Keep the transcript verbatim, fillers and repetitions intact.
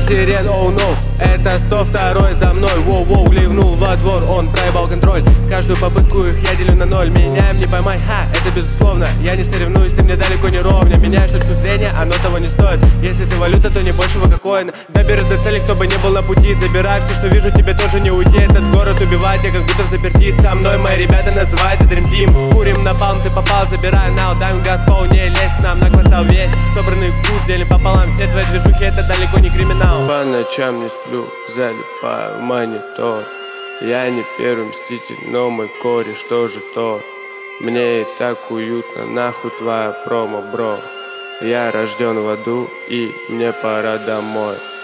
сирен, оу, oh no. Это сто второй за мной, воу-воу, ливнул во двор, он проебал контроль. Каждую попытку их я делю на ноль. Меня им не поймай, ха, это безусловно. Я не соревнуюсь, ты мне далеко не ровня. Меняешь точку зрения, оно того не стоит. Если ты валюта, то не больше коин. Доберусь до цели, кто бы не был на пути. Забирай все, что вижу, тебе тоже не уйти. Этот город убивает, я как будто в заперти. Со мной мои ребята называют это Dream Team. Курим напалм, ты попал, забирай now. Даем газ по не лезь к нам на квартал весь. Собранный куш делим пополам. Все твои движухи, это далеко не криминал. По ночам не сплю, залипаю в монитор. Я не первый мститель, но мой кореш тоже тот. Мне и так уютно, нахуй твоя промо, бро. Я рожден в аду, и мне пора домой.